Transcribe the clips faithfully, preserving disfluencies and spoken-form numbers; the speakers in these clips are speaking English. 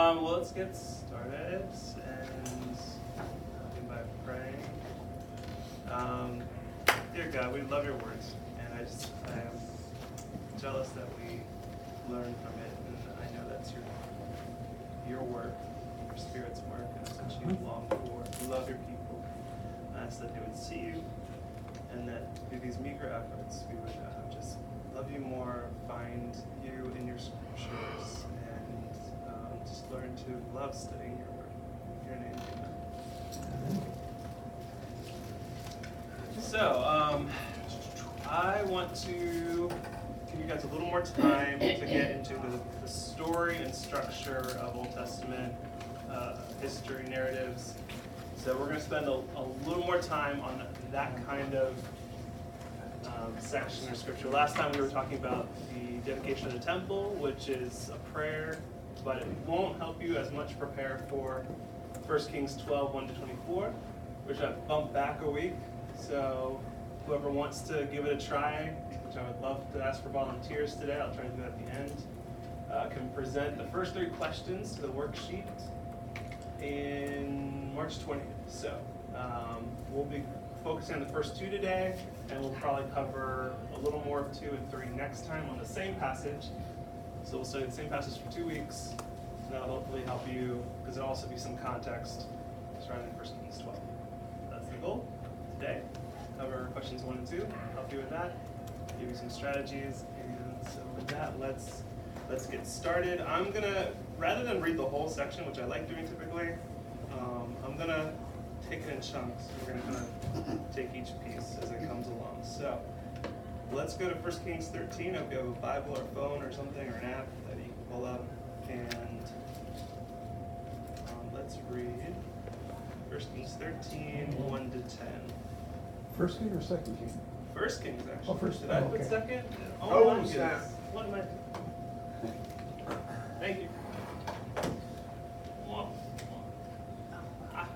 Um, well, let's get started and begin by praying. Um, dear God, we love your words, and I just I am jealous that we learn from it, and I know that's your your work, your Spirit's work, and it's what you long for. We love your people. I ask that they would see you, and that through these meager efforts, we would uh, just love you more, find you in your scriptures, and um, just learn to love studying your word. In your name, amen. So, um, I want to give you guys a little more time to get into the, the story and structure of Old Testament uh, history narratives. So we're going to spend a, a little more time on that kind of um, section of scripture. Last time we were talking about the dedication of the temple, which is a prayer, but it won't help you as much prepare for First Kings twelve, one to twenty-four, which I've bumped back a week. So whoever wants to give it a try, which I would love to ask for volunteers today, I'll try to do that at the end, uh, can present the first three questions to the worksheet in March twentieth. So um, we'll be focusing on the first two today, and we'll probably cover a little more of two and three next time on the same passage. So we'll study the same passage for two weeks. And that'll hopefully help you, because there'll also be some context surrounding First Kings twelve. That's the goal today. Cover questions one and two, help you with that, give you some strategies, and so with that, let's let's get started. I'm gonna, rather than read the whole section, which I like doing typically, um, I'm gonna take it in chunks. We're gonna kind of take each piece as it comes along. So let's go to First Kings thirteen. If you have a Bible or phone or something, or an app that you can pull up, and um, let's read First Kings thirteen, one to ten. First King or Second King? First Kings, actually. Oh, first. Did I Oh, put okay. second? Oh, Oh, my goodness. Sam. What am I? Thank you. Ah,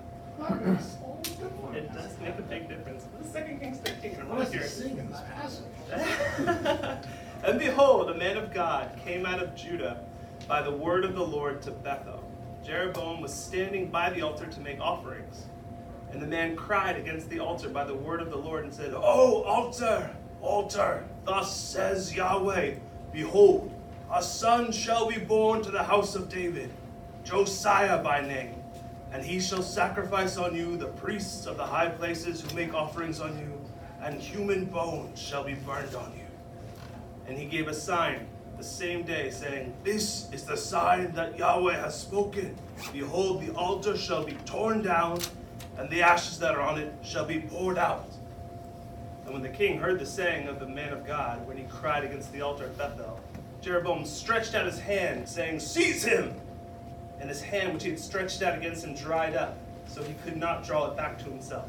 it does make a big difference. This is Second Kings thirteen. I'm What not is he here. singing this passage? And behold, a man of God came out of Judah by the word of the Lord to Bethel. Jeroboam was standing by the altar to make offerings. And the man cried against the altar by the word of the Lord and said, "O altar, altar, thus says Yahweh, behold, a son shall be born to the house of David, Josiah by name. And he shall sacrifice on you the priests of the high places who make offerings on you, and human bones shall be burned on you." And he gave a sign the same day, saying, "This is the sign that Yahweh has spoken. Behold, the altar shall be torn down, and the ashes that are on it shall be poured out." And when the king heard the saying of the man of God, when he cried against the altar at Bethel, Jeroboam stretched out his hand, saying, "Seize him!" And his hand which he had stretched out against him dried up, so he could not draw it back to himself.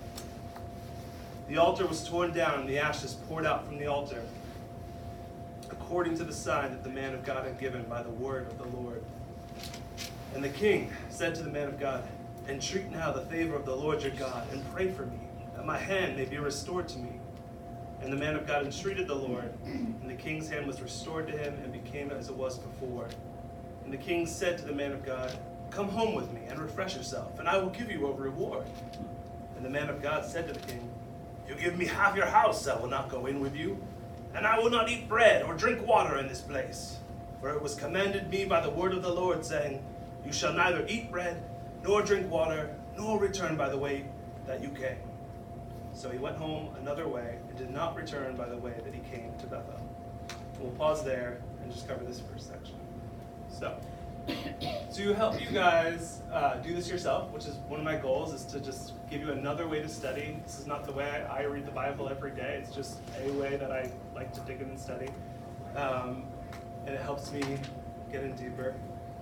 The altar was torn down, and the ashes poured out from the altar, according to the sign that the man of God had given by the word of the Lord. And the king said to the man of God, "Entreat now the favor of the Lord your God, and pray for me, that my hand may be restored to me." And the man of God entreated the Lord, and the king's hand was restored to him, and became as it was before. And the king said to the man of God, "Come home with me, and refresh yourself, and I will give you a reward." And the man of God said to the king, "You give me half your house, I will not go in with you, and I will not eat bread or drink water in this place. For it was commanded me by the word of the Lord, saying, You shall neither eat bread, nor drink water, nor return by the way that you came." So he went home another way, and did not return by the way that he came to Bethel. We'll pause there and just cover this first section. So, to help you guys uh, do this yourself, which is one of my goals, is to just give you another way to study. This is not the way I read the Bible every day. It's just a way that I like to dig in and study. Um, and it helps me get in deeper.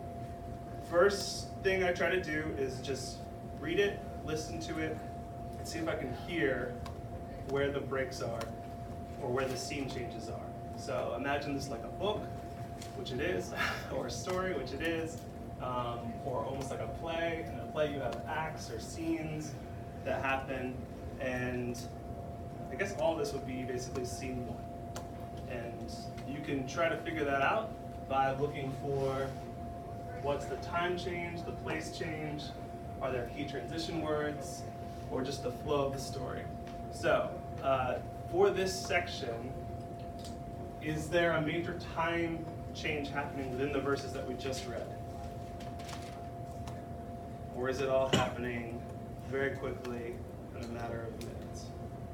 First thing I try to do is just read it, listen to it, and see if I can hear where the breaks are or where the scene changes are. So imagine this like a book, which it is, or a story, which it is, um, or almost like a play. In a play you have acts or scenes that happen, and I guess all this would be basically scene one. And you can try to figure that out by looking for What's the time change, the place change? Are there key transition words, or just the flow of the story? So, uh, for this section, is there a major time change happening within the verses that we just read? Or is it all happening very quickly in a matter of minutes?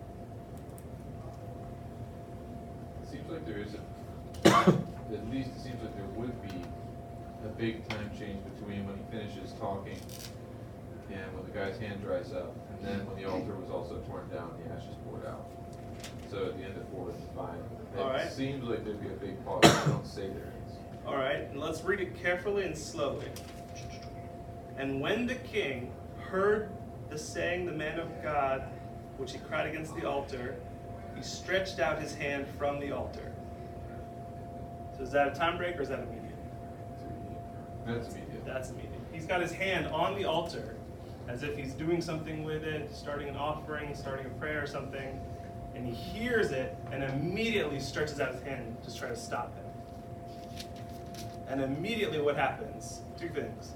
It seems like there is a, at least it seems like there would be a big time change between when he finishes talking and when the guy's hand dries up, and then when the altar was also torn down, the ashes poured out. So at the end of four and five, it All right. seems like there'd be a big pause. I don't say there is. All right, and let's read it carefully and slowly. And when the king heard the saying the man of God, which he cried against the altar, he stretched out his hand from the altar. So is that a time break or is that immediate? That's immediate. That's immediate. He's got his hand on the altar as if he's doing something with it, starting an offering, starting a prayer or something, and he hears it and immediately stretches out his hand to try to stop him. And immediately what happens? Two things.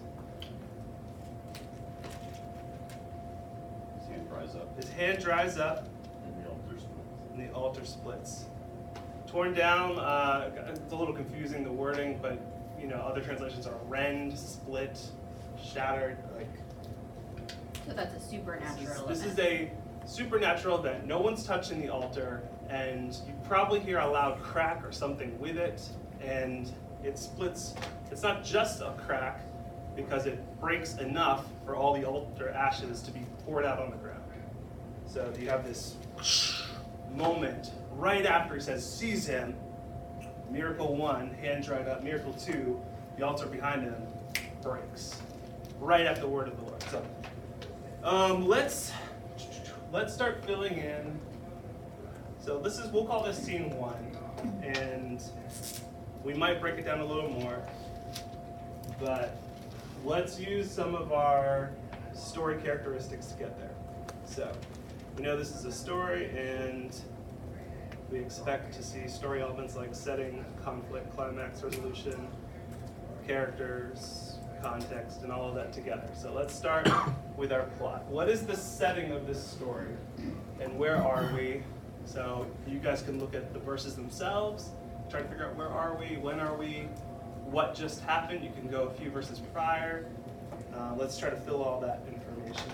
His hand dries up His hand dries up and the altar splits. and the altar splits. Torn down, uh, it's a little confusing, the wording, but you know, other translations are rend, split, shattered, like. So that's a supernatural This is, this is event. a supernatural event. No one's touching the altar, and you probably hear a loud crack or something with it, and it splits. It's not just a crack, because it breaks enough for all the altar ashes to be poured out on the ground. So you have this moment right after he says, "Seize him." Miracle one, hand dried up. Miracle two, the altar behind him breaks. Right after the word of the Lord. So um, let's let's start filling in. So this is, we'll call this scene one, and we might break it down a little more, but let's use some of our story characteristics to get there. So we know this is a story, and we expect to see story elements like setting, conflict, climax, resolution, characters, context, and all of that together. So let's start with our plot. What is the setting of this story, and where are we? So you guys can look at the verses themselves, try to figure out where are we, when are we, what just happened. You can go a few verses prior. Uh, let's try to fill all that information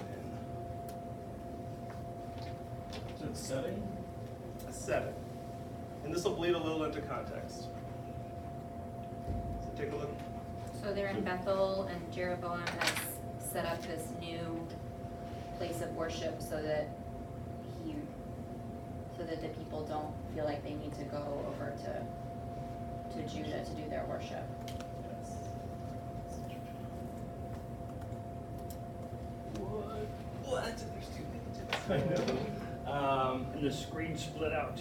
in. So it's setting? A setting. And this will bleed a little into context. So take a look. So they're in Bethel, and Jeroboam has set up this new place of worship so that he, so that the people don't feel like they need to go over to, to Judah to do their worship. Yes. What? What? There's too many to this. I know. Um, And the screen split out.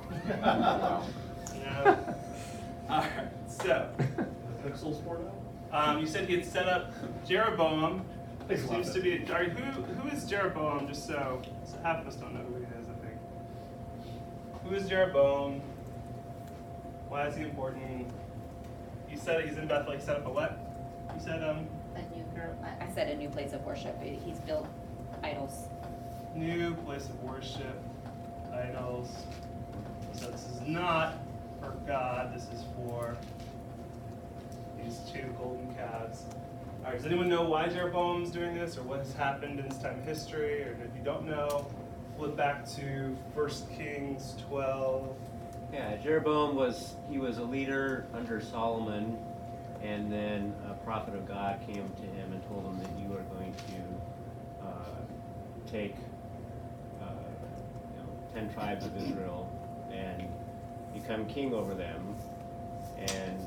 no. All right. So, The pixels poured out? um, you said he had set up Jeroboam. Thanks a lot, Seems to be. Are, who who is Jeroboam? Just so, so half of us don't know who he is. I think. Who is Jeroboam? Why is he important? You said he's in Bethel. He set up a what? You said um A new, I I said a new place of worship. He's built idols. new place of worship, idols. So this is not for God. This is for these two golden calves. All right. Does anyone know why Jeroboam's doing this, or what has happened in this time of history? Or if you don't know, flip back to First Kings twelve. Yeah, Jeroboam was, he was a leader under Solomon, and then a prophet of God came to him and told him that you are going to uh, take uh, you know, ten tribes of Israel and become king over them. And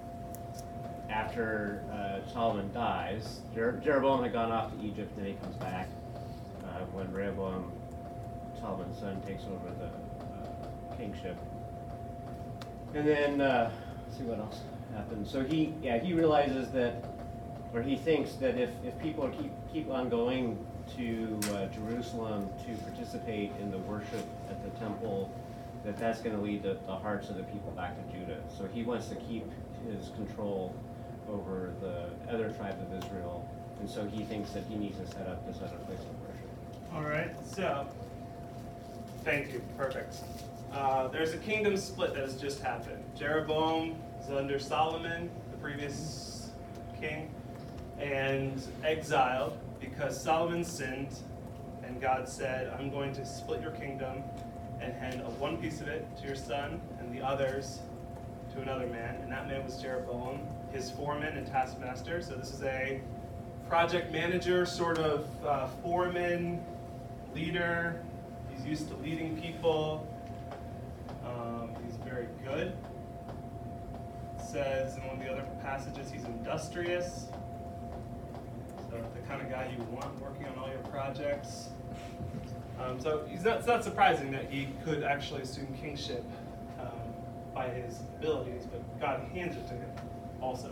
after uh, Solomon dies, Jer- Jeroboam had gone off to Egypt, and then he comes back. Uh, when Rehoboam, Solomon's son, takes over the uh, kingship. And then, uh, let's see what else happened. So he, yeah, he realizes that, or he thinks that if, if people keep keep on going to uh, Jerusalem to participate in the worship at the temple, that that's going to lead the, the hearts of the people back to Judah. So he wants to keep his control over the other tribes of Israel, and so he thinks that he needs to set up this other place of worship. All right, so, thank you, perfect. Uh, there's a kingdom split that has just happened. Jeroboam is under Solomon, the previous king, and exiled because Solomon sinned, and God said, I'm going to split your kingdom and hand a one piece of it to your son and the others to another man, and that man was Jeroboam, his foreman and taskmaster. So this is a project manager, sort of uh, foreman, leader. He's used to leading people. Um, he's very good. It says in one of the other passages he's industrious. So the kind of guy you want working on all your projects. Um, so he's not, it's not surprising that he could actually assume kingship um, by his abilities, but God hands it to him also.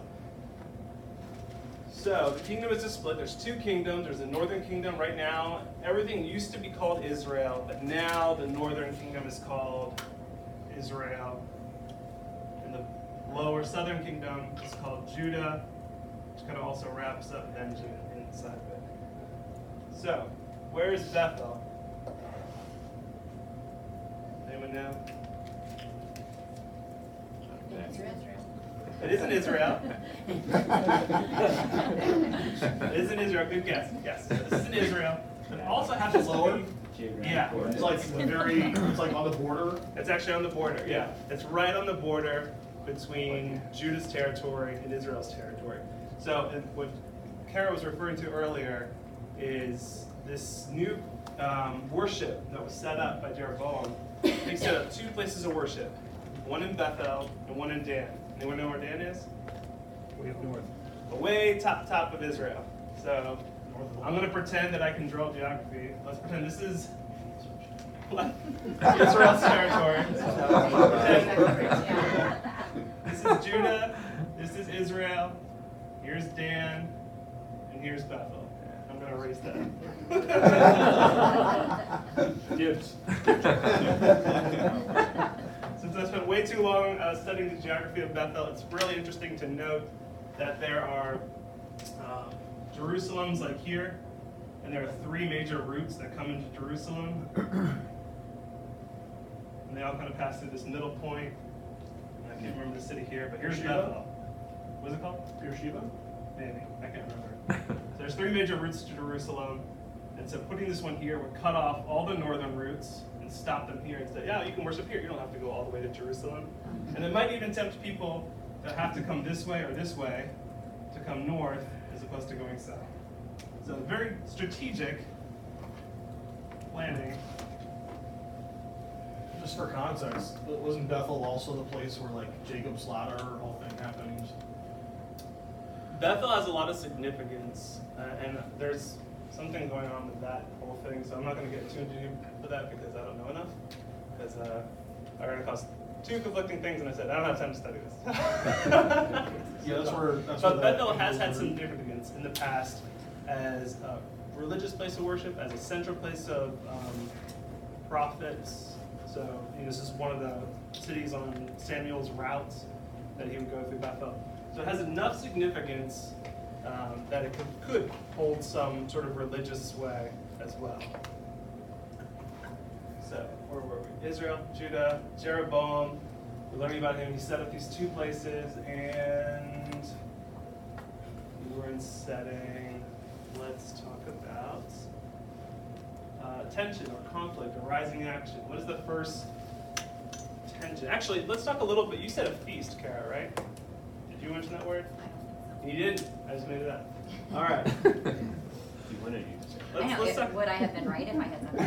So the kingdom is a split. There's two kingdoms. There's a northern kingdom right now. Everything used to be called Israel, but now the northern kingdom is called Israel. And the lower southern kingdom is called Judah, which kind of also wraps up Benjamin inside of it. So, where is Bethel? Anyone know? It is in Israel. It is in Israel. Good guess. Yes. This is in Israel. It also happens Lower? to be. Yeah. It's like very, it's like on the border. It's actually on the border. Yeah. It's right on the border between Judah's territory and Israel's territory. So and what Kara was referring to earlier is this new um, worship that was set up by Jeroboam. He set up two places of worship, one in Bethel and one in Dan. Anyone know where Dan is? Way up north. Way top top of Israel. So I'm going to pretend that I can draw geography. Let's pretend this is Israel's territory. This is Judah. This is Israel. Here's Dan, and here's Bethel. I'm going to erase that. Gibbs. Since I spent way too long uh, studying the geography of Bethel, it's really interesting to note that there are uh, Jerusalems like here, and there are three major routes that come into Jerusalem. And they all kind of pass through this middle point. And I can't remember the city here, but here's Beersheba? Bethel. What's it called? Beersheba? Maybe. I can't remember. So there's three major routes to Jerusalem. And so putting this one here would cut off all the northern routes and stop them here and say, yeah, you can worship here. You don't have to go all the way to Jerusalem. And it might even tempt people that have to come this way or this way to come north as opposed to going south. So very strategic planning. Just for context, wasn't Bethel also the place where like Jacob's ladder whole thing happened? Bethel has a lot of significance, uh, and there's something going on with that whole thing, so I'm not going to get too deep for that because I don't know enough. Because uh, I ran across two conflicting things, and I said, I don't have time to study this. Yeah, that's where. That's but where Bethel that has had root- some significance in the past as a religious place of worship, as a central place of um, prophets. So you know, this is one of the cities on Samuel's routes that he would go through Bethel. So it has enough significance um, that it could, could hold some sort of religious sway as well. So where were we? Israel, Judah, Jeroboam. We're learning about him. He set up these two places, and we were in setting. Let's talk about uh, tension or conflict or rising action. What is the first tension? Actually, let's talk a little bit. You said a feast, Kara, right? Did you mention that word? You didn't. I just made it up. All right. You wanted you to say. I Let's, know, let's it- talk. would I have been right if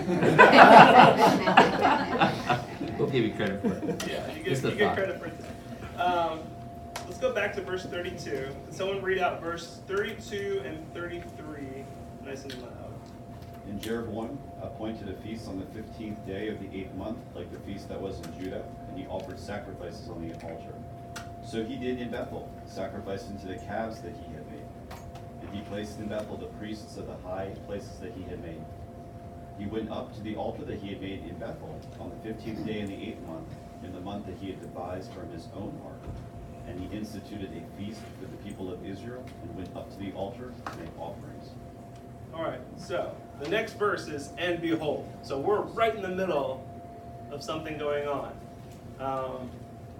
I had something? We'll give you credit for it. Yeah, you Just get, the you get thought. credit for it. Um, let's go back to verse thirty-two. Can someone read out verse thirty-two and thirty-three nice and loud? And Jeroboam appointed a feast on the fifteenth day of the eighth month, like the feast that was in Judah, and he offered sacrifices on the altar. So he did in Bethel, sacrificing to the calves that he had made. And he placed in Bethel the priests of the high places that he had made. He went up to the altar that he had made in Bethel on the fifteenth day in the eighth month, in the month that he had devised from his own heart. And he instituted a feast for the people of Israel and went up to the altar to make offerings. All right, so the next verse is, and behold. So we're right in the middle of something going on. Um,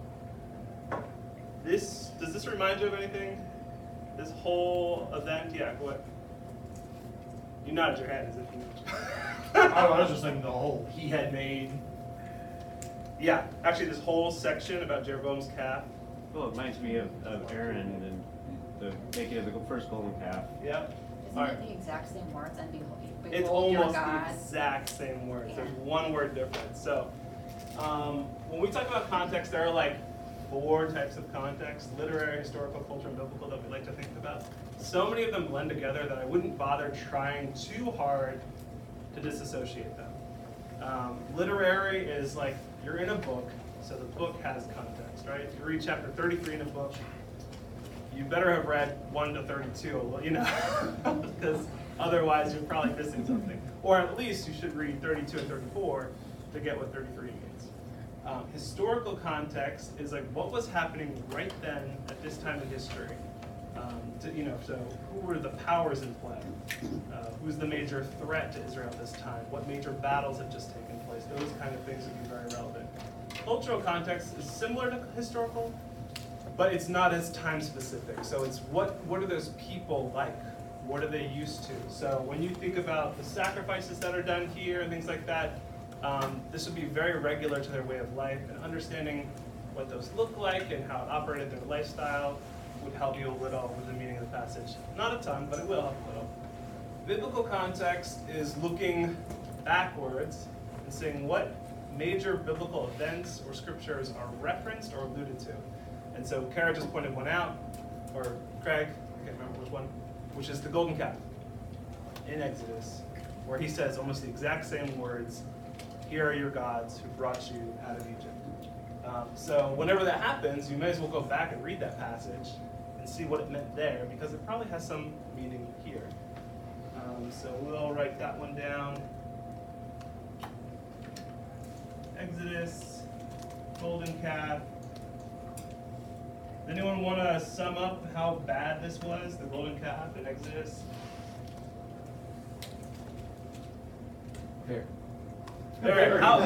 this, does this remind you of anything? This whole event? Yeah, what? You nodded your head as if you I was just thinking the whole he had made. Yeah, actually this whole section about Jeroboam's calf. Well, it reminds me of, of Aaron and the making of the first golden calf. Yep. Isn't Alright. it the exact same words, and behold, It's behold your almost the God? exact same words. There's Yeah. one word difference. So, um, when we talk about context, there are like four types of context: literary, historical, cultural, and biblical that we like to think about. So many of them blend together that I wouldn't bother trying too hard to disassociate them. Um, literary is like you're in a book, so the book has context, right? If you read chapter thirty-three in a book, you better have read one to thirty-two, you know, because otherwise you're probably missing something. Or at least you should read thirty-two and thirty-four to get what thirty-three means. Um, historical context is like what was happening right then at this time in history. Um, to, you know, so who were the powers in play? Uh, who's the major threat to Israel at this time? What major battles had just taken place? Those kind of things would be very relevant. Cultural context is similar to historical, but it's not as time specific. So it's what what are those people like? What are they used to? So when you think about the sacrifices that are done here and things like that, um, this would be very regular to their way of life, and understanding what those look like and how it operated their lifestyle would help you a little with the meaning of the passage. Not a ton, but it will help a little. Biblical context is looking backwards and saying what major biblical events or scriptures are referenced or alluded to. And so Kara just pointed one out, or Craig, I can't remember which one, which is the golden calf in Exodus, where he says almost the exact same words, "Here are your gods who brought you out of Egypt." Um, so whenever that happens, you may as well go back and read that passage and see what it meant there, because it probably has some meaning here. Um, so we'll write that one down. Exodus, golden calf. Does anyone want to sum up how bad this was, the golden calf in Exodus? Fair. Very, how,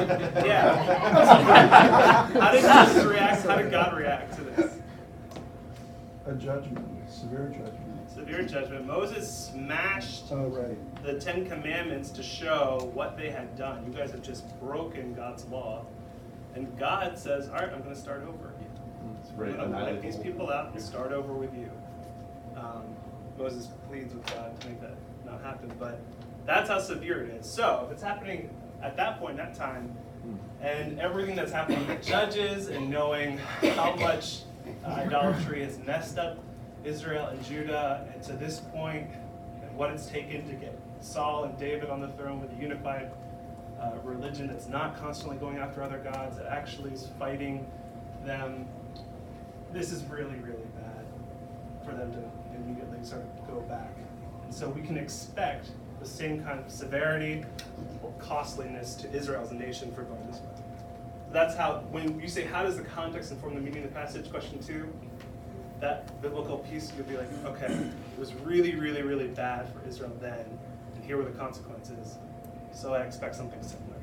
yeah. How did Jesus react? How did God react to this? A judgment, severe judgment. Severe judgment. Moses smashed Oh, right. the Ten Commandments to show what they had done. You guys have just broken God's law. And God says, all right, I'm going to start over. I'm going to wipe these people out and start over with you. Um, Moses pleads with God to make that not happen. But that's how severe it is. So if it's happening at that point, that time, and everything that's happening with Judges and knowing how much uh, idolatry has messed up Israel and Judah, and to this point, and what it's taken to get Saul and David on the throne with a unified uh, religion that's not constantly going after other gods, that actually is fighting them. This is really, really bad for them to immediately sort of go back. And so we can expect the same kind of severity or costliness to Israel as a nation for going this way. That's how, when you say, how does the context inform the meaning of the passage, question two, that biblical piece, you'll be like, okay, it was really, really, really bad for Israel then, and here were the consequences. So I expect something similar.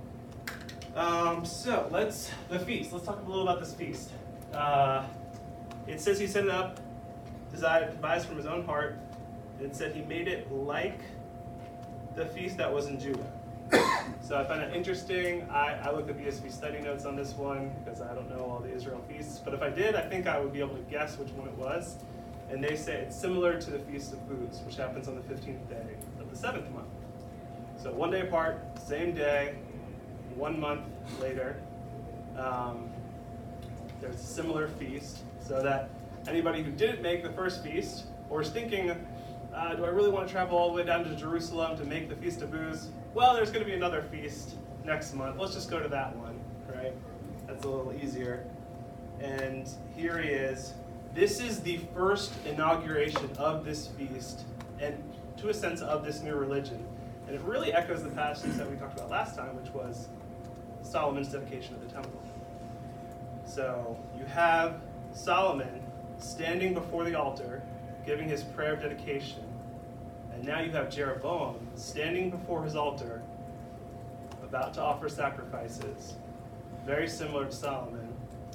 Um, so let's, the feast, let's talk a little about this feast. Uh, it says he set it up, devised from his own heart. It said he made it like the feast that was in Judah. So I find it interesting. I, I looked at the E S V study notes on this one because I don't know all the Israel feasts. But if I did, I think I would be able to guess which one it was. And they say it's similar to the Feast of Booths, which happens on the fifteenth day of the seventh month. So one day apart, same day, one month later. Um, there's a similar feast, so that anybody who didn't make the first feast, or is thinking, uh, do I really want to travel all the way down to Jerusalem to make the Feast of Booths? Well, there's going to be another feast next month. Let's just go to that one, right? That's a little easier. And here he is. This is the first inauguration of this feast, and to a sense of this new religion. And it really echoes the passage that we talked about last time, which was Solomon's dedication of the temple. So you have Solomon standing before the altar, giving his prayer of dedication. And now you have Jeroboam standing before his altar, about to offer sacrifices, very similar to Solomon.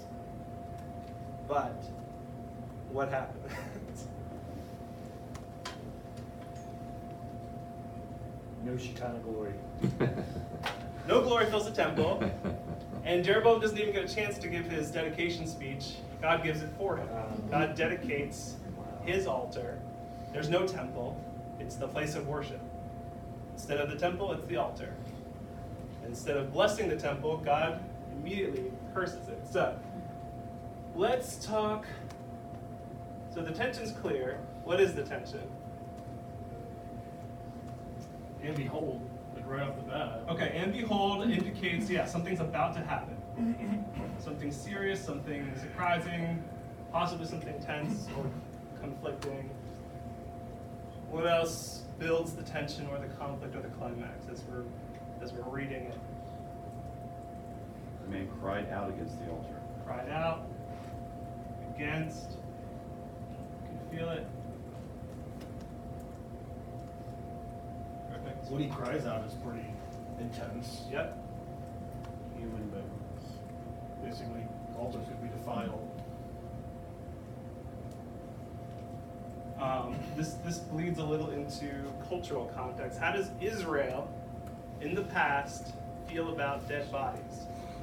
But what happened? No Shekinah glory. No glory fills the temple, and Jeroboam doesn't even get a chance to give his dedication speech. God gives it for him. God dedicates his altar. There's no temple. It's the place of worship. Instead of the temple, it's the altar. Instead of blessing the temple, God immediately curses it. So, let's talk. So the tension's clear. What is the tension? And behold, like right off the bat. Okay, and behold indicates, yeah, something's about to happen. Something serious, something surprising, possibly something tense or conflicting. What else builds the tension or the conflict or the climax as we're as we're reading it? The man cried out against the altar. Cried out, against, you can feel it. Perfect. What he cries out is pretty intense. Yep. Human bones. Basically, altars could be defiled. Um, this this bleeds a little into cultural context. How does Israel, in the past, feel about dead bodies?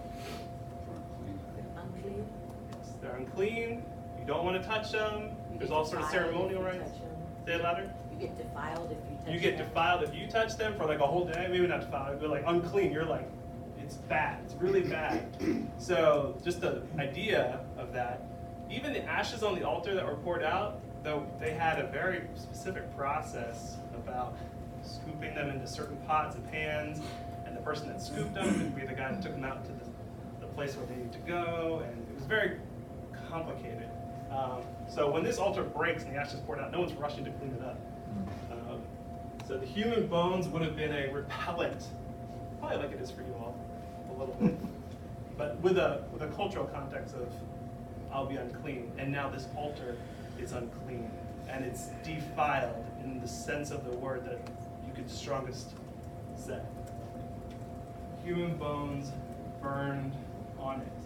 Unclean. They're unclean. You don't want to touch them. You There's get all sorts of defiled if ceremonial you rites. touch 'em. Say it louder. You get defiled if you touch You get them. defiled if you touch them for like a whole day. Maybe not defiled, but like unclean. You're like, it's bad. It's really bad. So just the idea of that. Even the ashes on the altar that were poured out, though they had a very specific process about scooping them into certain pots and pans, and the person that scooped them could be the guy that took them out to the, the place where they need to go, and it was very complicated. Um, so when this altar breaks and the ashes poured out, no one's rushing to clean it up. Um, so the human bones would have been a repellent, probably like it is for you all, a little bit, but with a with a cultural context of I'll be unclean, and now this altar is unclean, and it's defiled in the sense of the word that you could strongest say. Human bones burned on it.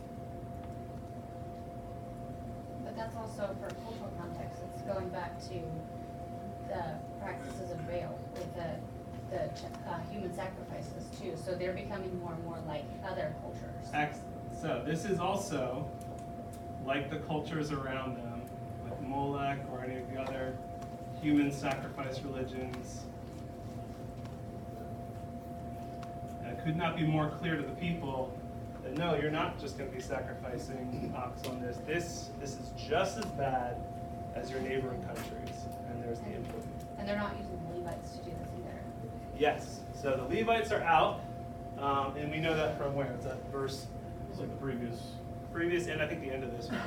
But that's also for cultural context, it's going back to the practices of Baal with the, the uh, human sacrifices too. So they're becoming more and more like other cultures. Excellent. So this is also like the cultures around them, like Molech or any of the other human sacrifice religions. And it could not be more clear to the people that no, you're not just going to be sacrificing ox on this. This this is just as bad as your neighboring countries. And there's the input. And they're not using the Levites to do this either. Yes. So the Levites are out, um, and we know that from where? It's that verse It's like the previous. previous, and I think the end of this one.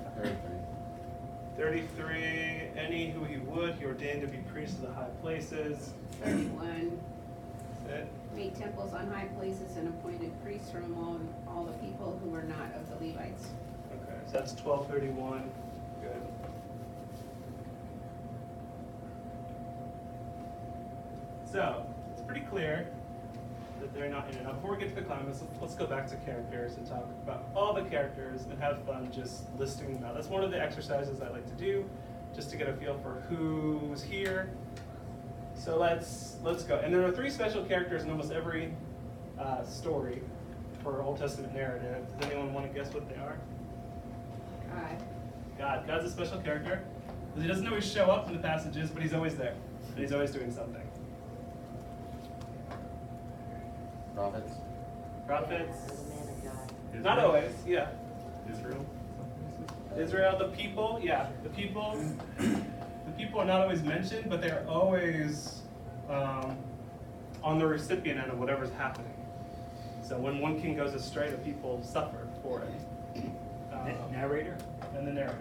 thirty-three, any who he would, he ordained to be priests of the high places. thirty-one, That's it. made temples on high places and appointed priests from among all the people who were not of the Levites. Okay, so that's twelve thirty-one. Good. So, it's pretty clear that they're not in it. Now, before we get to the climax, let's, let's go back to characters and talk about all the characters and have fun just listing them out. That's one of the exercises I like to do, just to get a feel for who's here. So let's let's go. And there are three special characters in almost every uh, story for Old Testament narrative. Does anyone want to guess what they are? God. God. God's a special character. He doesn't always show up in the passages, but he's always there. And he's always doing something. Prophets. Prophets. Yeah, the man of God. Not always, yeah. Israel. Israel, the people, yeah. The people the people are not always mentioned, but they're always um, on the recipient end of whatever's happening. So when one king goes astray, the people suffer for it. Um, Narrator? and the narrator.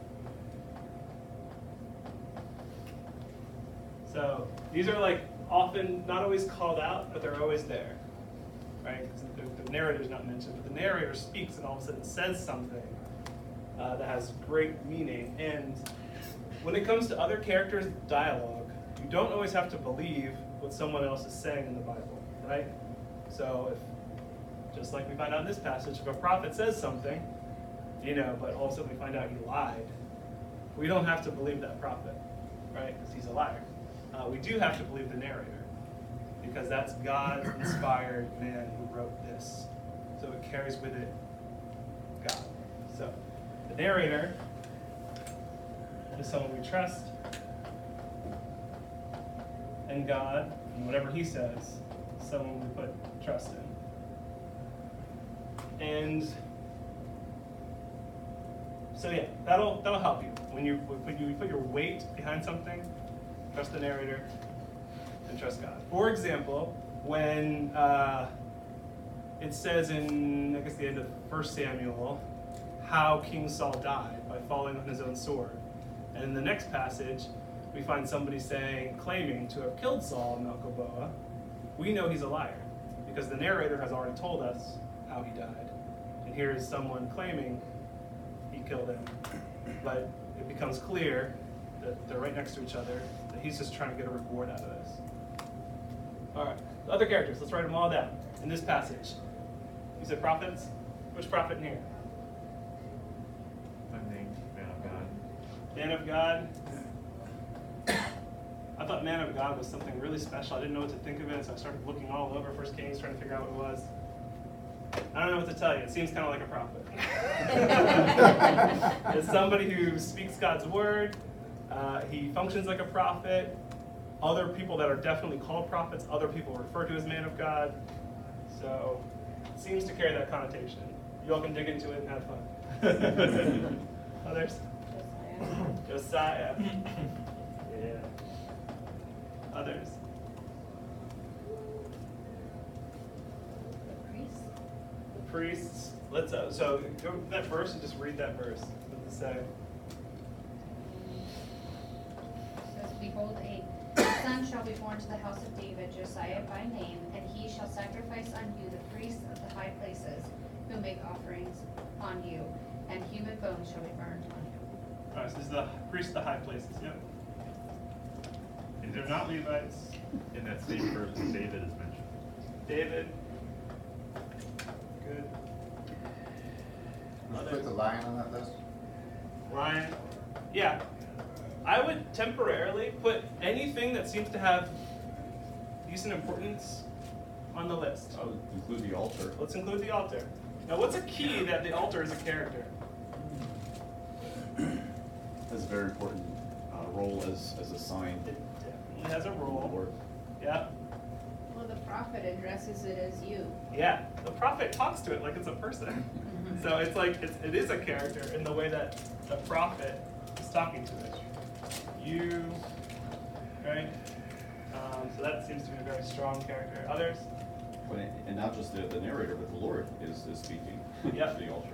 So these are like often not always called out, but they're always there, right? 'Cause the, the narrator's not mentioned, but the narrator speaks and all of a sudden says something uh, that has great meaning. And when it comes to other characters' dialogue, you don't always have to believe what someone else is saying in the Bible, right? So if, just like we find out in this passage, if a prophet says something, you know, but also we find out he lied, we don't have to believe that prophet, right? Because he's a liar. Uh, we do have to believe the narrator, because that's God-inspired man who wrote this. So it carries with it God. So the narrator is someone we trust, and God, and whatever he says, is someone we put trust in. And so yeah, that'll that'll help you when you when you put your weight behind something. Trust the narrator and trust God. For example, when uh, it says in I guess the end of First Samuel how King Saul died by falling on his own sword, and in the next passage we find somebody saying claiming to have killed Saul in Mount Gilboa, we know he's a liar because the narrator has already told us how he died, and here is someone claiming he killed him, but it becomes clear that they're right next to each other, that he's just trying to get a reward out of this. All right, the other characters, let's write them all down in this passage. You said prophets? Which prophet in here? Unnamed man of God. Man of God. I thought man of God was something really special. I didn't know what to think of it, so I started looking all over First Kings, trying to figure out what it was. I don't know what to tell you. It seems kind of like a prophet. It's somebody who speaks God's word. Uh, he functions like a prophet. Other people that are definitely called prophets, other people refer to as man of God. So it seems to carry that connotation. You all can dig into it and have fun. Others? Josiah. Yeah. Others? The priest? The priests. Let's uh, so go to that verse and just read that verse. What does it say? It says, behold, a son shall be born to the house of David, Josiah by name, and he shall sacrifice unto you the priests of the high places, who make offerings on you, and human bones shall be burned on you. All right, so this is the priest of the high places. Yep. They're not Levites. In that same verse, David is mentioned. David. Good. Let's put the lion on that list. Lion. Yeah. I would temporarily put anything that seems to have decent importance on the list. I would include the altar. Let's include the altar. Now, what's a key that the altar is a character? Has a very important uh, role as, as a sign. It definitely has a of the role. Lord. Yeah. Well, the prophet addresses it as you. Yeah. The prophet talks to it like it's a person. So it's like it's, it is a character in the way that the prophet is talking to it. You, right? Um, so that seems to be a very strong character. Others? But it- and not just the, the narrator, but the Lord is, is speaking Yep. to the altar.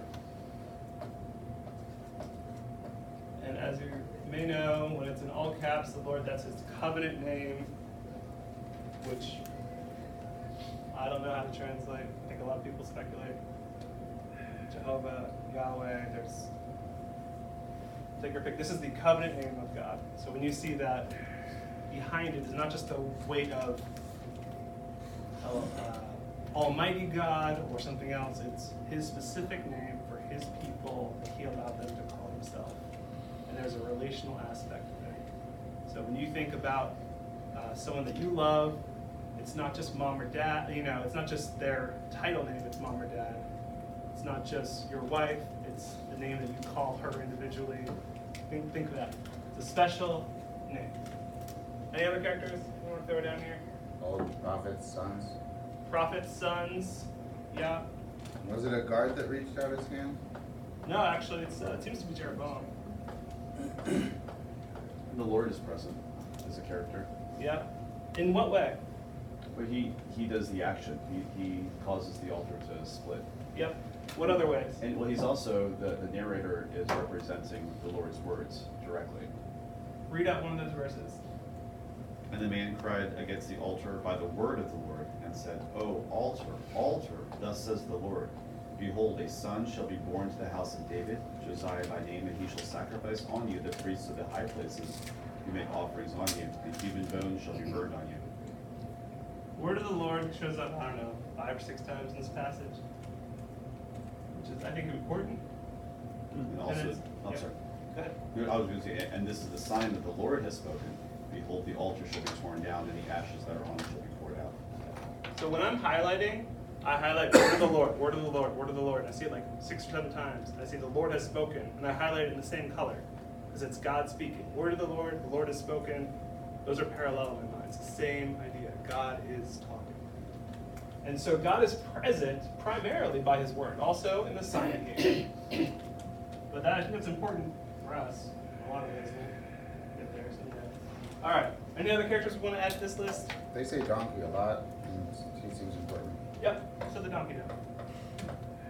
And as you may know, when it's in all caps, the Lord, that's his covenant name, which I don't know how to translate. I think a lot of people speculate. Jehovah, Yahweh, there's, take your pick. This is the covenant name of God. So when you see that, behind it is not just the weight of uh, Almighty God or something else. It's his specific name for his people that he allowed them to call himself. And there's a relational aspect of it. So when you think about uh, someone that you love, it's not just mom or dad, you know, it's not just their title name, it's mom or dad. It's not just your wife, it's the name that you call her individually. Think, think of that. It's a special name. Any other characters you want to throw down here? All prophets, sons. Prophets, sons, yeah. Was it a guard that reached out his hand? No, actually, it's, uh, it seems to be Jeroboam. And the Lord is present as a character. Yeah. In what way? But he, he does the action. He, he causes the altar to split. Yep. What other ways? And well, he's also, the, the narrator is representing the Lord's words directly. Read out one of those verses. And the man cried against the altar by the word of the Lord and said, "O altar, altar, thus says the Lord, Behold, a son shall be born to the house of David, Josiah by name, and he shall sacrifice on you the priests of the high places who make offerings on you. The human bones shall be burned on you. Word of the Lord shows up, I don't know, five or six times in this passage, which is, I think, important. And also, it's- I'm yeah. sorry. Go ahead. No, I was going to say, and this is the sign that the Lord has spoken. Behold, the altar shall be torn down, and the ashes that are on it shall be poured out. So when I'm highlighting, I highlight word of the Lord, word of the Lord, word of the Lord. And I see it like six or seven times. I see the Lord has spoken, and I highlight it in the same color because it's God speaking. Word of the Lord, the Lord has spoken. Those are parallel in my mind. It's the same idea. God is talking. And so God is present primarily by his word, also in the sign game. But that, I think that's important for us in a lot of ways. We'll get there someday. All right. Any other characters we want to add to this list? They say donkey a lot, and she seems important. Yep, so the donkey now.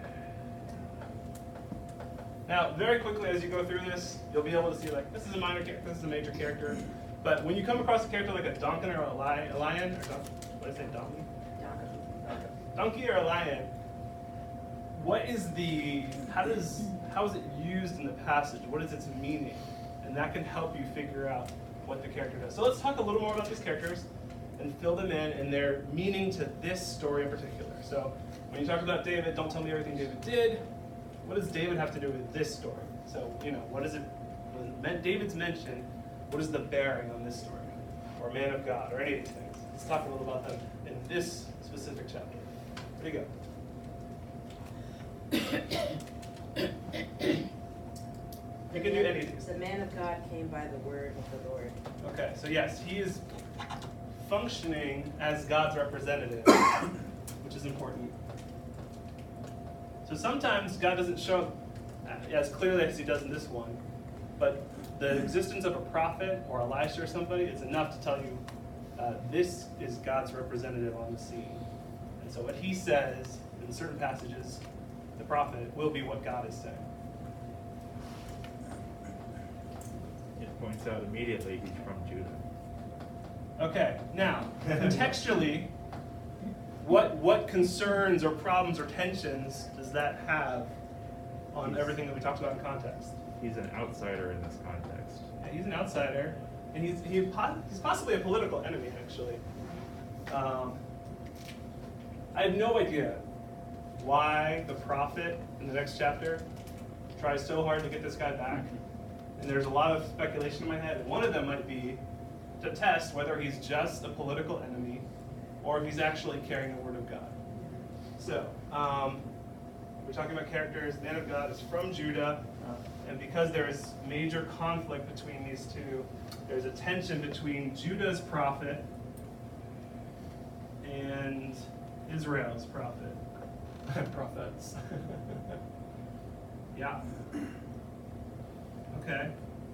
Now, very quickly as you go through this, you'll be able to see like, this is a minor character, this is a major character. But when you come across a character like a donkey or a lion, a lion or don- what did I say, donkey? Donkey. Donkey or a lion, what is the, how does, how is it used in the passage? What is its meaning? And that can help you figure out what the character does. So let's talk a little more about these characters and fill them in and their meaning to this story in particular. So when you talk about David, don't tell me everything David did. What does David have to do with this story? So, you know, what is it, when David's mentioned, what is the bearing on this story? Or man of God, or any of these things. Let's talk a little about them in this specific chapter. Where do you go? You can do any of these. The man of God came by the word of the Lord. Okay, so yes, he is functioning as God's representative, which is important. So sometimes God doesn't show up as clearly as he does in this one, but the existence of a prophet or Elisha or somebody is enough to tell you uh, this is God's representative on the scene. And so what he says in certain passages, the prophet, will be what God is saying. It points out immediately he's from Judah. Okay, now, contextually, what what concerns or problems or tensions does that have on He's- everything that we talked about in context? He's an outsider in this context. Yeah, he's an outsider, and he's he, po- he's possibly a political enemy, actually. Um, I have no idea why the prophet in the next chapter tries so hard to get this guy back. And there's a lot of speculation in my head. One of them might be to test whether he's just a political enemy or if he's actually carrying the word of God. So, um, we're talking about characters. The man of God is from Judah. And because there is major conflict between these two, there's a tension between Judah's prophet and Israel's prophet. Prophets. Yeah. Okay.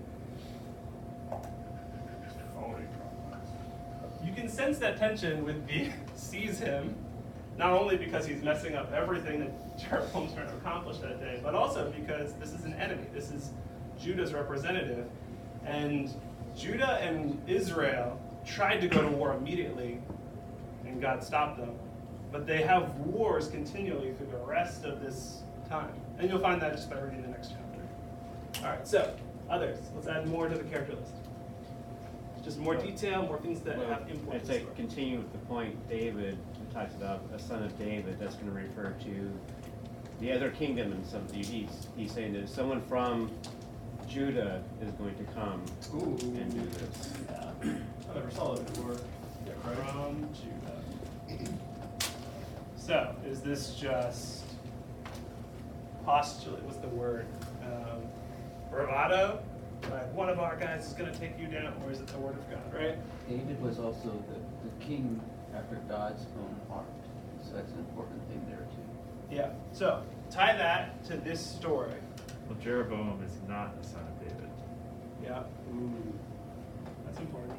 You can sense that tension with the sees him, not only because he's messing up everything that Jeroboam's trying to accomplish that day, but also because this is an enemy. This is Judah's representative. And Judah and Israel tried to go to war immediately, and God stopped them. But they have wars continually through the rest of this time. And you'll find that just by reading the next chapter. All right, so others. Let's add more to the character list. Just more detail, more things that Well, have import. I'd say continue with the point David talks about, a son of David. That's going to refer to the other kingdom and something. He's, he's saying that someone from Judah is going to come Ooh. and do this. Yeah, I never saw that before. From Judah. So, is this just postulate? What's the word? Um, bravado? Like one of our guys is going to take you down, or is it the word of God, right? David was also the, the king after God's own heart, so that's an important thing there too. Yeah. So, tie that to this story. Well, Jeroboam is not the son of David. Yeah. Ooh. That's important.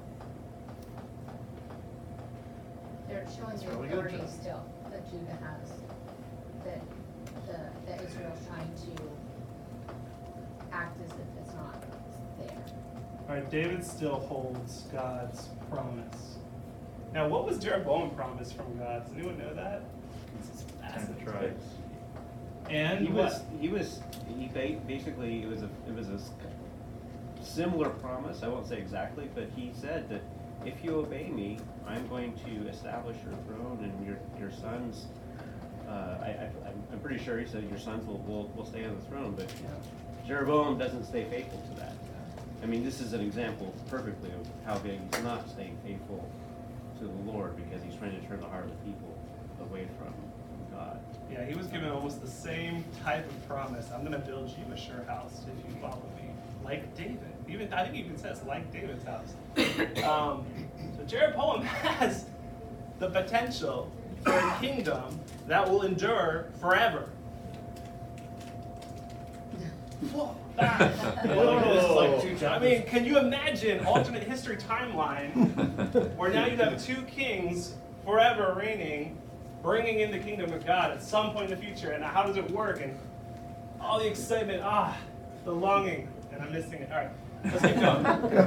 They're showing That's the really good, authority John. still that Judah has, that the, that Israel's trying to act as if it's not there. All right, David still holds God's promise. Now, what was Jeroboam promised from God? Does anyone know that? This is Ten fascinating. tribes. And he what? was he was he ba- basically it was a it was a s- similar promise. I won't say exactly, but he said that if you obey me, I'm going to establish your throne and your your sons. Uh, I, I I'm- I'm pretty sure he said your sons will will, will stay on the throne, but Jeroboam doesn't stay faithful to that. I mean, this is an example perfectly of how he's not staying faithful to the Lord because he's trying to turn the heart of the people away from God. Yeah, he was given almost the same type of promise. I'm going to build you a sure house if you follow me, like David. Even I think he even says like David's house. Um, so Jeroboam has the potential for a kingdom that will endure forever. Whoa. I mean, can you imagine alternate history timeline where now you have two kings forever reigning, bringing in the kingdom of God at some point in the future, and how does it work? And all the excitement, ah, the longing, and I'm missing it. All right, let's keep going.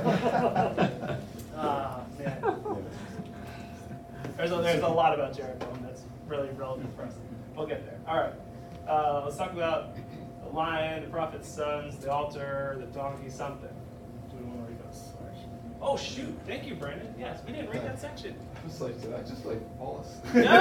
Ah, man. There's a, there's a lot about Jeroboam that's really relevant for us. We'll get there. All right, uh, let's talk about the lion, the prophet's sons, the altar, the donkey, something. Do we want to read this? Oh, shoot. Thank you, Brandon. Yes, we didn't read that section. I was like, did I just like fall asleep? No!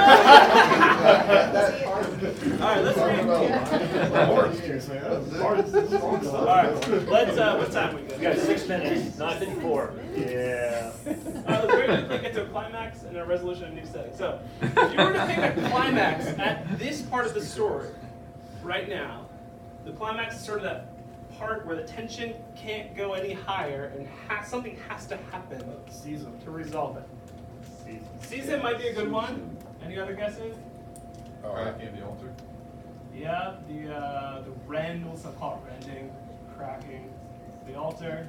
All right, let's read. Orange juice, man. That was hard. This is long stuff. All right, let's, uh, what time we got? We got six minutes, not four. Yeah. Uh, let's very quickly get to a climax and a resolution and a new setting. So, if you were to pick a climax at this part of the story, right now, the climax is sort of that part where the tension can't go any higher and ha- something has to happen Season. to resolve it. Season might be a good one. Any other guesses? Cracking the altar. Yeah, the uh, the rend, what's that called? Rending, cracking, the altar.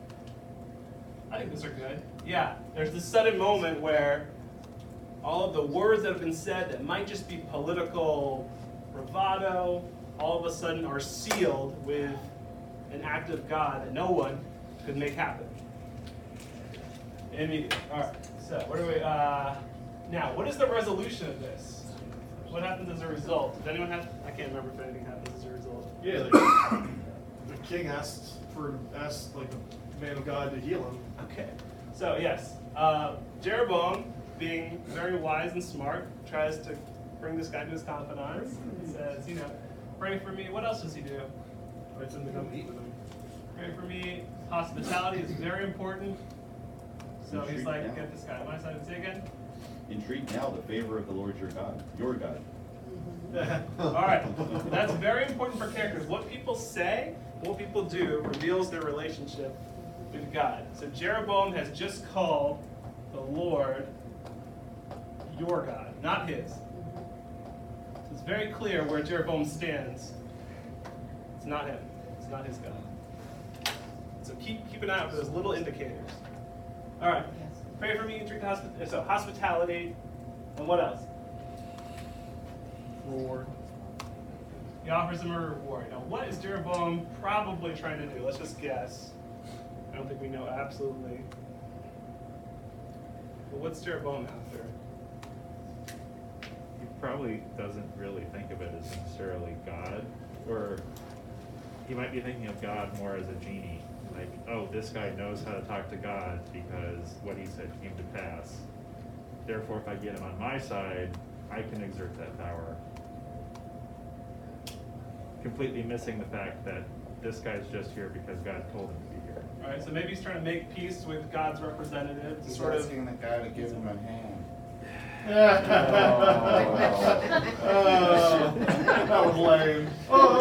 I think those are good. Yeah, there's this sudden moment where all of the words that have been said that might just be political bravado, all of a sudden are sealed with an act of God that no one could make happen. Immediately. All right. So, what do we? Uh, now, what is the resolution of this? What happens as a result? Does anyone have? I can't remember if anything happens as a result. Yeah, the, the king asked for asked like the man of God to heal him. Okay. So yes, uh, Jeroboam, being very wise and smart, tries to bring this guy to his confidants. He says, you know, pray for me. What else does he do? Invites him to come eat with him. Pray for me. Hospitality is very important. So he's Intrigued like, now. get this guy. My side, say again. Intrigued now, the favor of the Lord your God, your God. All right, that's very important for characters. What people say, what people do, reveals their relationship with God. So Jeroboam has just called the Lord your God, not his. So it's very clear where Jeroboam stands. It's not him. It's not his God. So keep keep an eye out for those little indicators. All right, pray for me. Treat hospi- so hospitality, and what else? Reward. He offers him a reward. Now, what is Jeroboam probably trying to do? Let's just guess. I don't think we know absolutely. But what's Jeroboam after? He probably doesn't really think of it as necessarily God, or he might be thinking of God more as a genie. Like, oh, this guy knows how to talk to God because what he said came to pass. Therefore, if I get him on my side, I can exert that power. Completely missing the fact that this guy's just here because God told him to be here. All right, so maybe he's trying to make peace with God's representative to He's sort of. asking the guy to give him a hand. Oh, that was lame.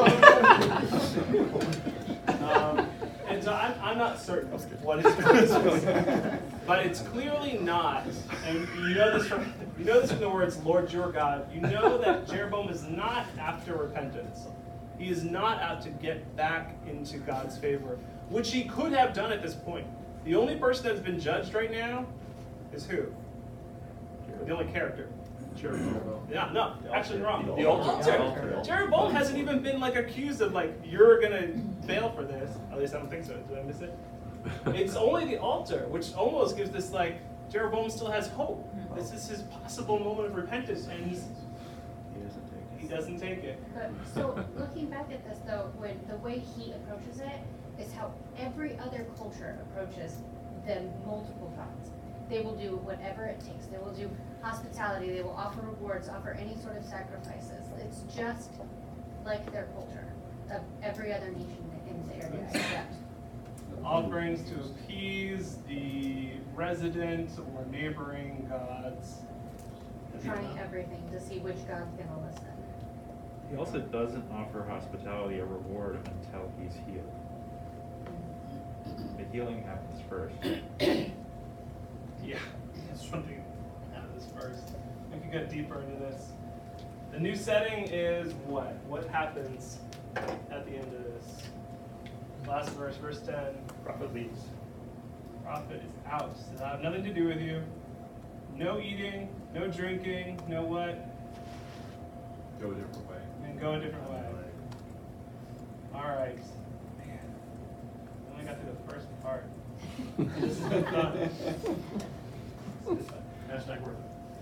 Um, and so I'm, I'm not certain what his purpose is, but it's clearly not. And you know this from you know this from the words "Lord your God." You know that Jeroboam is not after repentance. He is not out to get back into God's favor, which he could have done at this point. The only person that's been judged right now is who? The only character. Jeroboam. Yeah, no, actually wrong. The altar. Jer- The altar. Jeroboam hasn't even been like accused of like, you're gonna fail for this. At least I don't think so. Did I miss it? It's only the altar, which almost gives this like, Jeroboam still has hope. This is his possible moment of repentance, and he's He doesn't take he doesn't take it. But, so, looking back at this though, when, the way he approaches it is how every other culture approaches the multiple gods. They will do whatever it takes. They will do hospitality, they will offer rewards, offer any sort of sacrifices. It's just like their culture of every other nation in the area except. Offerings to appease the resident or neighboring gods. Trying everything to see which god's gonna listen. He also doesn't offer hospitality or reward until he's healed. The healing happens first. Yeah, that's something out of this verse. We can get deeper into this. The new setting is what? What happens at the end of this? Last verse, verse ten. Prophet leaves. Prophet is out. Does that have nothing to do with you? No eating, no drinking, no what? Go a different way. And go a different way. All right. Man, I only got through the first part. This has been fun. This has been fun. Hashtag worth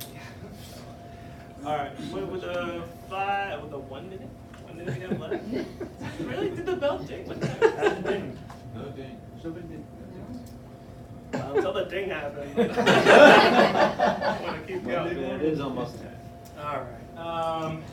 it. All right. With, with the five, with the one minute, one minute we have left. Really? Did the bell ding? What the heck? No ding. Somebody did. Uh, until the ding happens. I want to keep going. It is almost ten. All right. Um,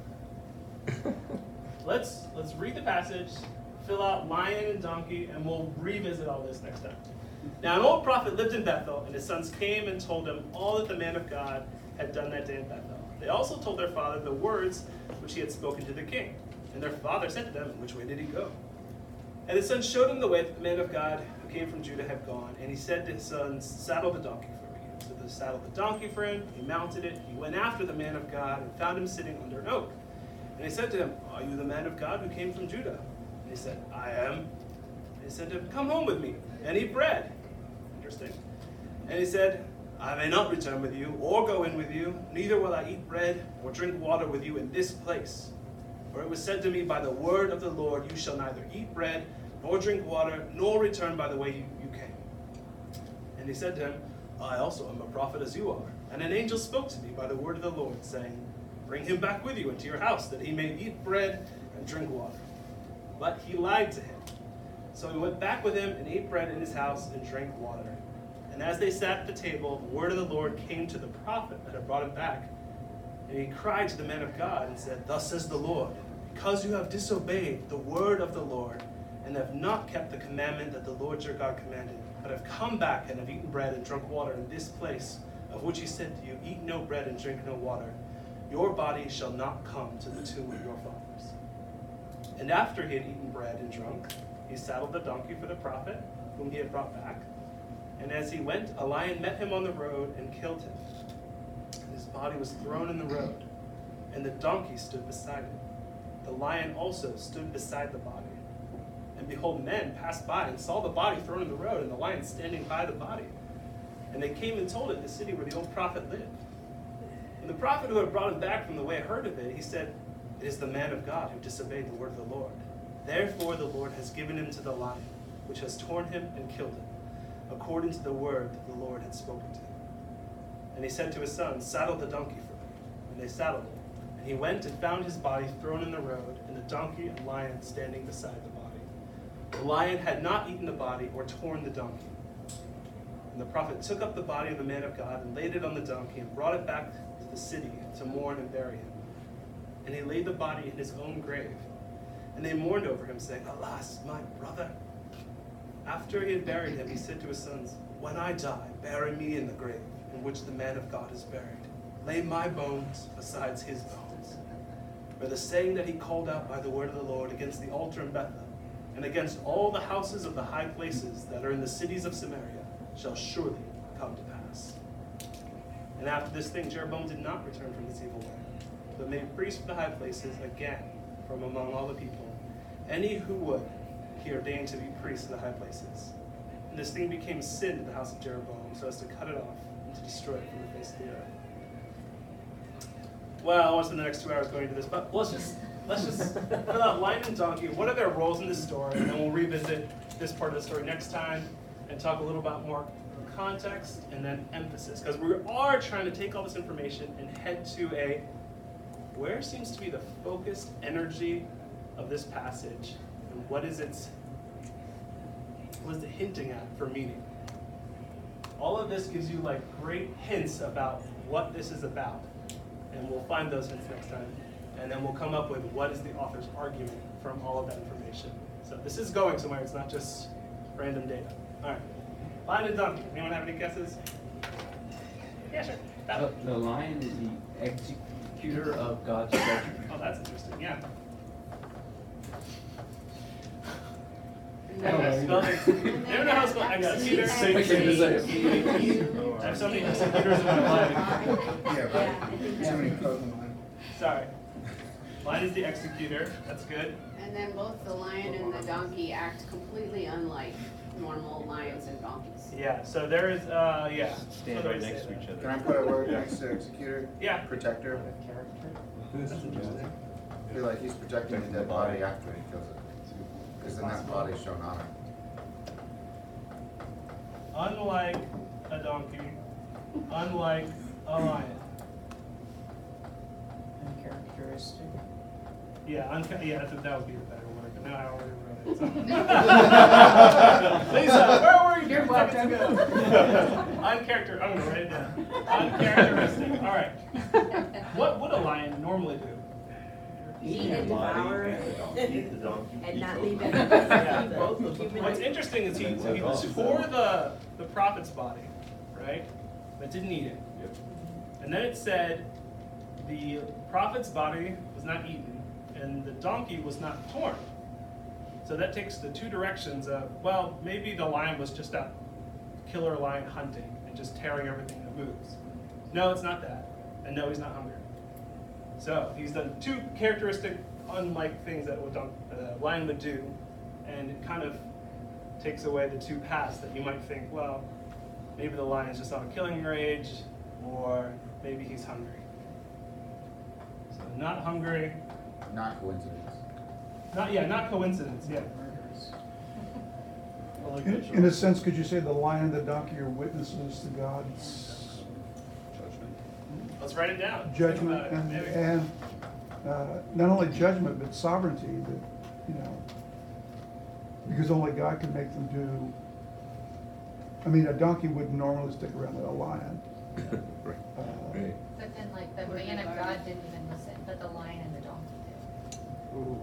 let's let's read the passage, fill out lion and donkey, and we'll revisit all this next time. Now, an old prophet lived in Bethel, and his sons came and told him all that the man of God had done that day in Bethel. They also told their father the words which he had spoken to the king. And their father said to them, "Which way did he go?" And his sons showed him the way that the man of God who came from Judah had gone. And he said to his sons, "Saddle the donkey for me." So they saddled the donkey for him. He mounted it. He went after the man of God and found him sitting under an oak. And he said to him, "Are you the man of God who came from Judah?" And he said, "I am." And he said to him, "Come home with me and eat bread." Interesting. And he said, "I may not return with you or go in with you, neither will I eat bread or drink water with you in this place. For it was said to me by the word of the Lord, you shall neither eat bread nor drink water, nor return by the way you, you came." And he said to him, "I also am a prophet as you are. And an angel spoke to me by the word of the Lord, saying, Bring him back with you into your house, that he may eat bread and drink water." But he lied to him. So he went back with him and ate bread in his house and drank water. And as they sat at the table, the word of the Lord came to the prophet that had brought him back. And he cried to the man of God and said, "Thus says the Lord, because you have disobeyed the word of the Lord, and have not kept the commandment that the Lord your God commanded, but have come back and have eaten bread and drunk water in this place, of which he said to you, Eat no bread and drink no water, your body shall not come to the tomb of your fathers." And after he had eaten bread and drunk, he saddled the donkey for the prophet, whom he had brought back. And as he went, a lion met him on the road and killed him. And his body was thrown in the road, and the donkey stood beside it. The lion also stood beside the body. And behold, men passed by and saw the body thrown in the road, and the lion standing by the body. And they came and told it in the city where the old prophet lived. And the prophet who had brought him back from the way heard of it. He said, "It is the man of God who disobeyed the word of the Lord. Therefore the Lord has given him to the lion, which has torn him and killed him, according to the word that the Lord had spoken to him." And he said to his sons, "Saddle the donkey for me." And they saddled it. And he went and found his body thrown in the road, and the donkey and lion standing beside the body. The lion had not eaten the body or torn the donkey. And the prophet took up the body of the man of God and laid it on the donkey and brought it back to the city to mourn and bury him. And he laid the body in his own grave. And they mourned over him, saying, "Alas, my brother." After he had buried him, he said to his sons, "When I die, bury me in the grave in which the man of God is buried. Lay my bones beside his bones. For the saying that he called out by the word of the Lord against the altar in Bethel, and against all the houses of the high places that are in the cities of Samaria, shall surely come to pass." And after this thing, Jeroboam did not return from his evil way, but made priests for the high places again from among all the people. Any who would, he ordained to be priests in the high places. And this thing became sin in the house of Jeroboam, so as to cut it off and to destroy it from the face of the earth. Well, I won't spend the next two hours going into this, but let's just let's just fill out lion and donkey. What are their roles in this story? And then we'll revisit this part of the story next time and talk a little about more context and then emphasis, because we are trying to take all this information and head to a where seems to be the focused energy of this passage, and what is its, what is it hinting at for meaning? All of this gives you like great hints about what this is about, and we'll find those hints next time, and then we'll come up with what is the author's argument from all of that information. So this is going somewhere, it's not just random data. All right, lion and donkey, anyone have any guesses? Yeah, sure. That The, one. the lion is the executor of God's judgment. Oh, that's interesting, yeah. And I don't know, then- spell it. and I don't know how to spell it. I got Peter. then Six, X six, C I have so many executors in my life. Yeah, Yeah, I think right. that's Too many right. Pokemon. Sorry. Lion is the executor. That's good. And then both the lion and the donkey act completely unlike normal lions and donkeys. Yeah. So there is. Uh, yeah. Stand Another way right to next say to that. each other. Can I put a word next to executor? Yeah. Protector. That's interesting. I feel like he's protecting the dead body after he kills it. Because then that body's shown honor. Unlike a donkey, unlike a lion. Uncharacteristic. Yeah. Unca- yeah. That's, that would be the better word. But now I already wrote it. So. Lisa, where were you? You're two welcome. seconds ago? Uncharacter. I'm gonna write it down. Uncharacteristic. All right. What would a lion normally do? Eat and devour. And not leave it. Yeah. Both of them. What's interesting is he, he tore the, the prophet's body, right? But didn't eat it. And then it said the prophet's body was not eaten and the donkey was not torn. So that takes the two directions of, well, maybe the lion was just a killer lion hunting and just tearing everything that moves. No, it's not that. And no, he's not hungry. So he's done two characteristic, unlike things that a uh, lion would do, and it kind of takes away the two paths that you might think, well, maybe the lion's just on a killing rage, or maybe he's hungry. So not hungry, Not coincidence. not yeah, not coincidence, yeah. Well, like In, the- in a sense, could you say the lion and the donkey are witnesses to God's Let's write it down. Think judgment about it. and, Maybe. and uh, not only judgment, but sovereignty that, you know, because only God can make them do, I mean, a donkey wouldn't normally stick around with a lion. Right. Uh, Right. But then like the Word man of of God God. didn't even listen, but the lion and the donkey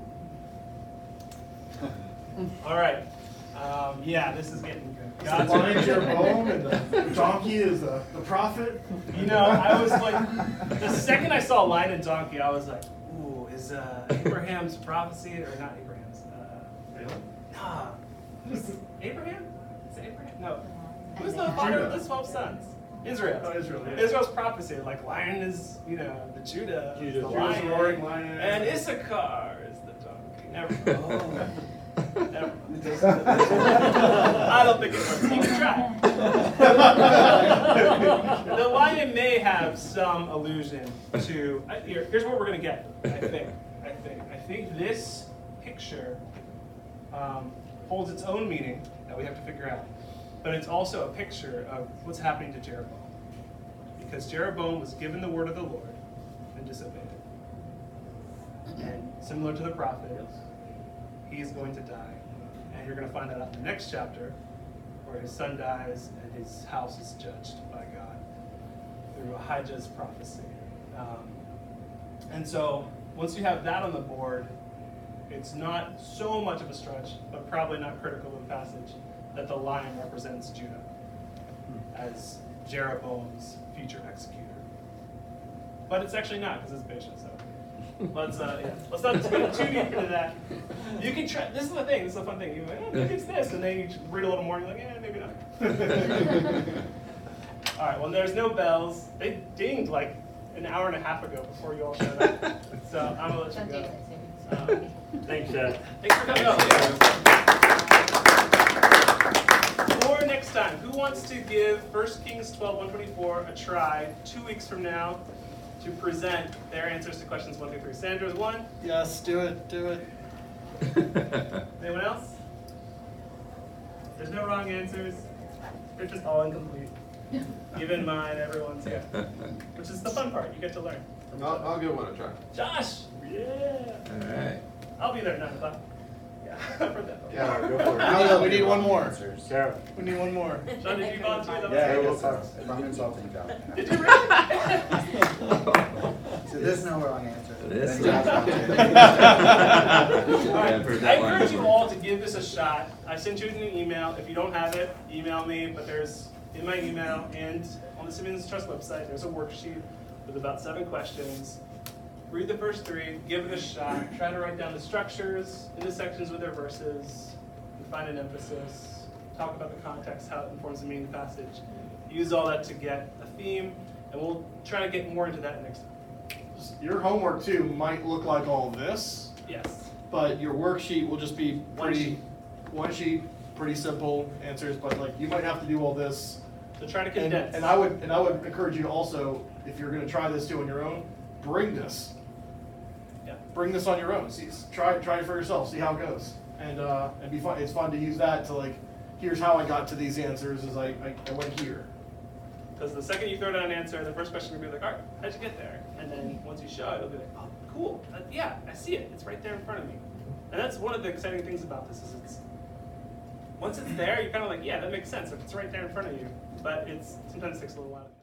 did. All right. Um, yeah, this is getting good. The God's lion's your bone and the donkey is the, the prophet. You know, I was like, the second I saw lion and donkey, I was like, ooh, is uh, Abraham's prophecy, or not Abraham's? Uh, Really? nah. Who's Abraham? Is it Abraham? No. Who's the Judah. father of the twelve sons? Israel. Oh, Israel, yeah. Israel's prophecy, like lion is, you know, the Judah, is the Judah's lion, roaring lion. and Issachar is the donkey. Never mind. Never mind. I don't think it works. You can try. The lion may have some allusion to. I- Here, here's what we're gonna get. I think. I think. I think this picture um, holds its own meaning that we have to figure out, but it's also a picture of what's happening to Jeroboam, because Jeroboam was given the word of the Lord and disobeyed it, and similar to the prophet, he is going to die. And you're going to find that out in the next chapter, where his son dies and his house is judged by God through Ahijah's prophecy. Um, and so, once you have that on the board, it's not so much of a stretch, but probably not critical of the passage, that the lion represents Judah as Jeroboam's future executor. But it's actually not, because it's patient, so. Let's uh, yeah. Let's not get too deep into that. You can try. This is the thing. This is the fun thing. You're like, oh, maybe it's this, and then you read a little more, and you're like, yeah, maybe not. All right. Well, there's no bells. They dinged like an hour and a half ago before you all showed up. So I'm gonna let Don't you do go. it. Um, Thanks, Chad. Thanks for coming up. For next time, who wants to give First Kings twelve, one twenty-four a try two weeks from now to present their answers to questions one through three? Sandra's one. Yes, do it, do it. Anyone else? There's no wrong answers. They're just all incomplete. Even mine, everyone's here. Which is the fun part. You get to learn. I'll, I'll give one a try. Josh! Yeah! Alright. I'll be there at nine o'clock. Yeah, I've heard that. Yeah, go for it. We need- we need one more. Answers. Sarah. We need one more. Sean, did you volunteer? That was Yeah, great. I guess so. If I'm insulting John. Did you really? So there's no wrong answer. This Then John's wrong. Alright, I've heard I that line encourage you before. all to give this a shot. I sent you an email. If you don't have it, email me. But there's in my email and on the Simmons Trust website, there's a worksheet with about seven questions. Read the first three, give it a shot. Try to write down the structures, intersections with their verses, and find an emphasis. Talk about the context, how it informs the meaning of the passage. Use all that to get a theme, and we'll try to get more into that next time. Your homework too might look like all this, Yes. but your worksheet will just be One pretty, sheet. one sheet, pretty simple answers, but like you might have to do all this. So try to And, condense. and I would, and I would encourage you to also, if you're gonna try this too on your own, bring this. Yeah. Bring this on your own. See, try, try it for yourself. See how it goes, and uh, and be fun. It's fun to use that to like, here's how I got to these answers. Is I, I, I went here. Because the second you throw down an answer, the first question will be like, all right, how'd you get there? And then once you show it, it'll be like, oh, cool. Uh, yeah, I see it. It's right there in front of me. And that's one of the exciting things about this is it's, once it's there, you're kind of like, yeah, that makes sense. If it's right there in front of you. But it's sometimes takes a little while.